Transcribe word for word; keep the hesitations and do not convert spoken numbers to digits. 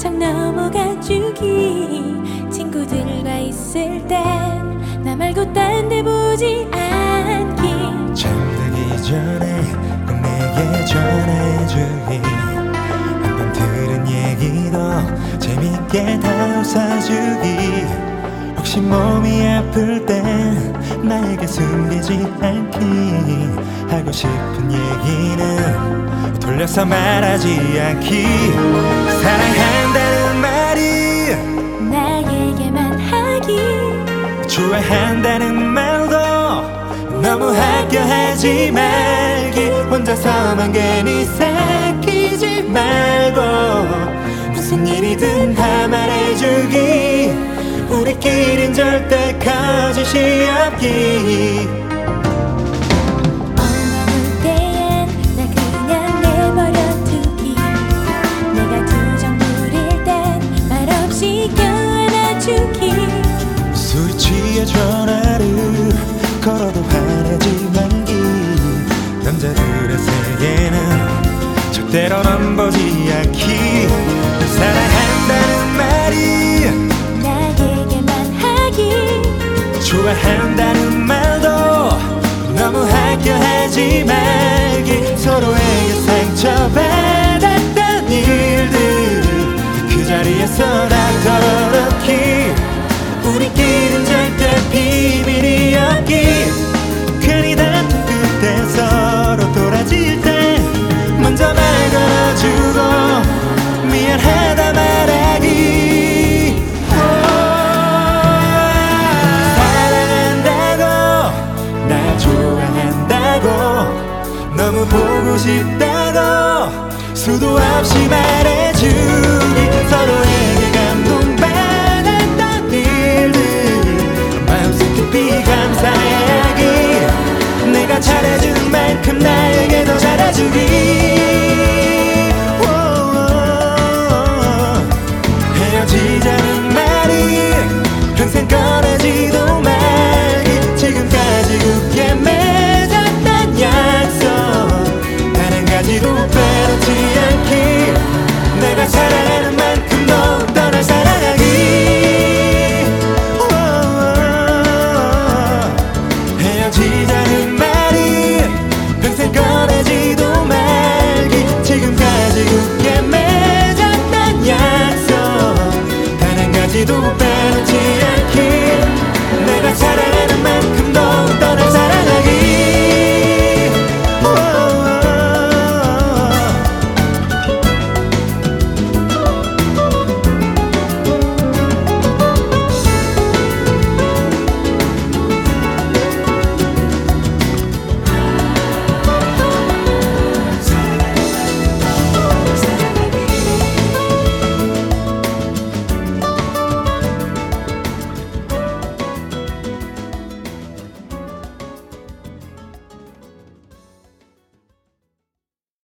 참 넘어가주기. 친구들과 있을 땐 나 말고 딴 데 보지 않기. 잠들기 전에 꼭 내게 전해주기. 한번 들은 얘기도 재밌게 다 웃어주기. 혹시 몸이 아플 땐 나에게 숨기지 않기. 하고 싶은 얘기는 돌려서 말하지 않기. 사랑한다는 말이 나에게만 하기. 좋아한다는 말도 너무 학교하지 말기. 혼자서만 괜히 새끼지 말고 무슨 일이든 다 말해주기. 우리끼린 절대 거짓이 없기. 엉엉울 때엔 날 그냥 내버려두기. 내가 투정 부릴 땐 말없이 껴안아주기. 술이 취해 전화를 걸어도 화내지 말기. 남자들의 세계는 절대로 넘보지 않기. 사랑한다는 말이 나에게만 하기. 좋아한다는 말도 너무 학교하지 말기. 서로에게 상처받았던 일들 그 자리에서 다 털어놓기. 우리끼린 절대 비밀이 없기. 괜히 다툰 끝에 서로 돌아질 때 먼저 말 걸어주고 미안하다 말하기. 사랑한다고 날 좋아한다고 너무 보고 싶다고 수도 없이 말해주기. 서로에게 감동받았던 일들 마음속 깊이 감사하기. 내가 잘해주는 만큼 나에게도 잘해주기. 헤어지자는 말이 평생 꺼내지도 말기. 지금까지 굳게 맺었던 약속 단 한 가지도 빼놓지 않기. 내가 사랑하는 만큼 더욱더 날 사랑하기. 헤어지자는 말이 평생 꺼내지도 말기.